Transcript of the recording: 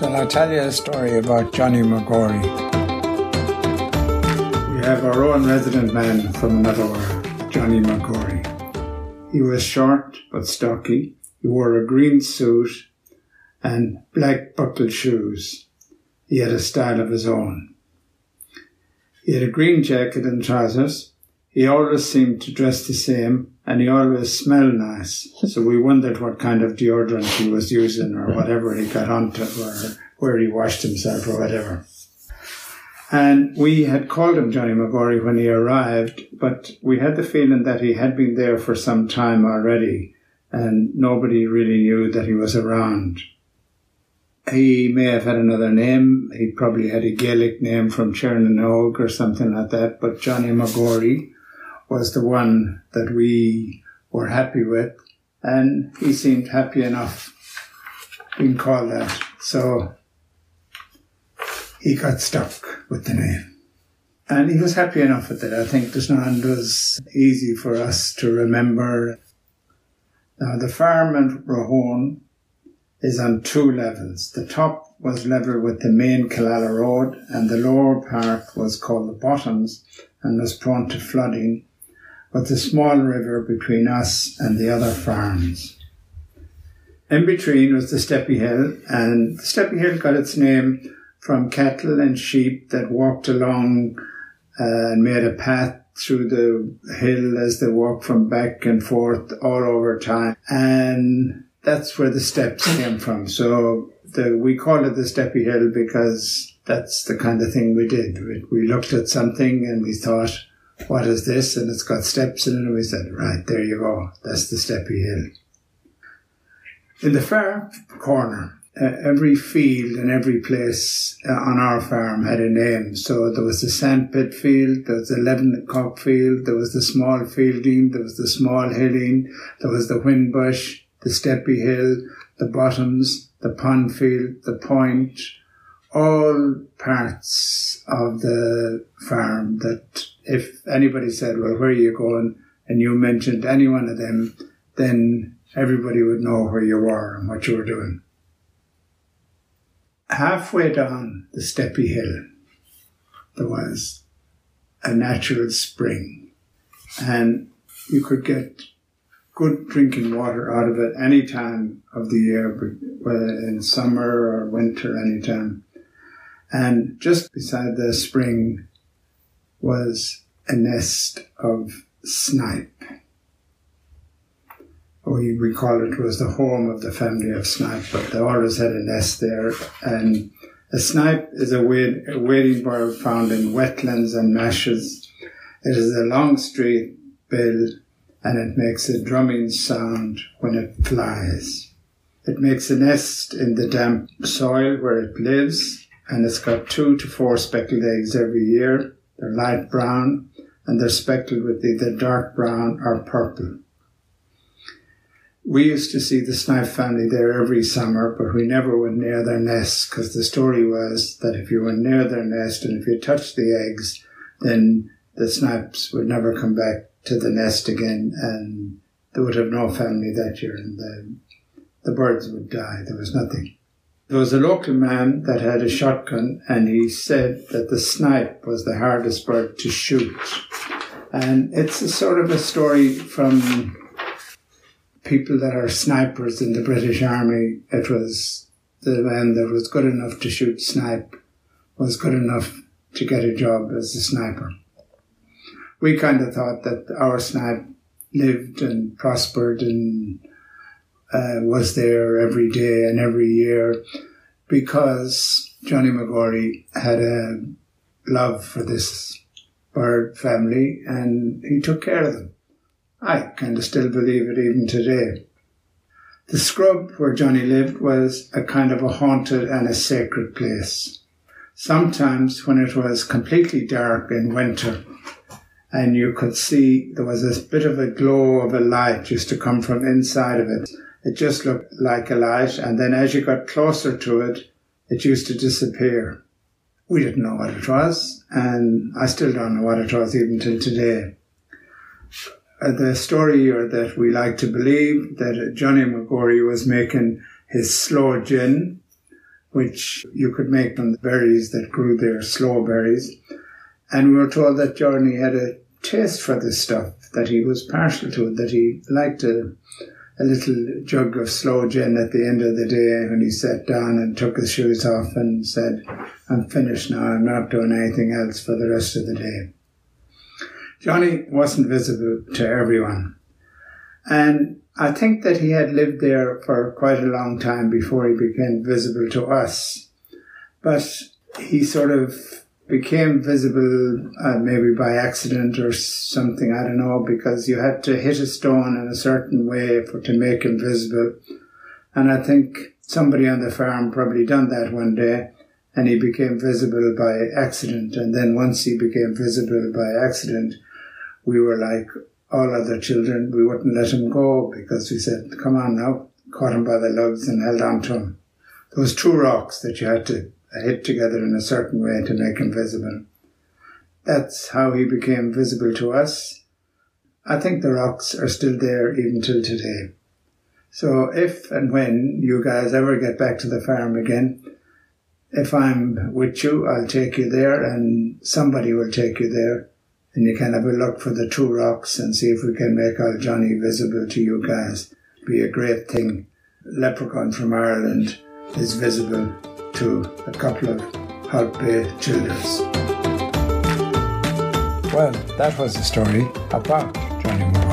Shall I tell you a story about Johnny McGorry? We have our own resident man from another world, Johnny McGorry. He was short but stocky. He wore a green suit and black buckled shoes. He had a style of his own. He had a green jacket and trousers. He always seemed to dress the same, and he always smelled nice. So we wondered what kind of deodorant he was using or whatever he got onto, or where he washed himself or whatever. And we had called him Johnny McGorry when he arrived, but we had the feeling that he had been there for some time already, and nobody really knew that he was around. He may have had another name. He probably had a Gaelic name from Chernanog or something like that, but Johnny McGorry was the one that we were happy with, and he seemed happy enough being called that. So he got stuck with the name. And he was happy enough with it. I think Dushnand was easy for us to remember. Now, the farm in Rahone is on 2 levels. The top was level with the main Killala Road, and the lower part was called the Bottoms and was prone to flooding, with a small river between us and the other farms. In between was the Steppy Hill, and the Steppy Hill got its name from cattle and sheep that walked along and made a path through the hill as they walked from back and forth all over time. And that's where the steps came from. So we call it the Steppy Hill because that's the kind of thing we did. We looked at something and we thought, what is this? And it's got steps in it. And we said, right, there you go. That's the Steppy Hill. In the far corner, every field and every place on our farm had a name. So there was the Sandpit field, there was the Levencock field, there was the small fielding, there was the small hilling, there was the Whinbush, the Steppy Hill, the Bottoms, the Pond field, the Point, all parts of the farm that if anybody said, well, where are you going? And you mentioned any one of them, then everybody would know where you were and what you were doing. Halfway down the Steppy Hill, there was a natural spring, and you could get good drinking water out of it any time of the year, whether in summer or winter, any time. And just beside the spring was a nest of snipe. We call it was the home of the family of snipe, but they always had a nest there. And a snipe is a wading bird found in wetlands and marshes. It has a long straight bill, and it makes a drumming sound when it flies. It makes a nest in the damp soil where it lives, and it's got 2 to 4 speckled eggs every year. They're light brown, and they're speckled with either dark brown or purple. We used to see the snipe family there every summer, but we never went near their nests, because the story was that if you went near their nest and if you touched the eggs, then the snipes would never come back to the nest again, and they would have no family that year, and the birds would die. There was nothing. There was a local man that had a shotgun, and he said that the snipe was the hardest bird to shoot. And it's a sort of a story from people that are snipers in the British Army. It was the man that was good enough to shoot snipe was good enough to get a job as a sniper. We kind of thought that our snipe lived and prospered and was there every day and every year because Johnny McGorry had a love for this bird family and he took care of them. I kind of still believe it even today. The scrub where Johnny lived was a kind of a haunted and a sacred place. Sometimes when it was completely dark in winter and you could see there was a bit of a glow of a light used to come from inside of it. It just looked like a light, and then as you got closer to it, it used to disappear. We didn't know what it was, and I still don't know what it was even till today. The story, or that we like to believe, that Johnny McGorry was making his sloe gin which you could make from the berries that grew there, sloe berries. And we were told that Johnny had a taste for this stuff, that he was partial to it, that he liked a little jug of sloe gin at the end of the day when he sat down and took his shoes off and said, I'm finished now, I'm not doing anything else for the rest of the day. Johnny wasn't visible to everyone. And I think that he had lived there for quite a long time before he became visible to us. But he sort of became visible maybe by accident or something, I don't know, because you had to hit a stone in a certain way to make him visible. And I think somebody on the farm probably done that one day, and he became visible by accident. And then once he became visible by accident, we were like all other children. We wouldn't let him go because we said, come on now, caught him by the lugs and held on to him. Those two rocks that you had to hit together in a certain way to make him visible. That's how he became visible to us. I think the rocks are still there even till today. So if and when you guys ever get back to the farm again, if I'm with you, I'll take you there and somebody will take you there. And you can have a look for the two rocks and see if we can make old Johnny visible to you guys. It'd be a great thing. Leprechaun from Ireland is visible to a couple of Hout Bay children. Well, that was the story about Johnny Moore.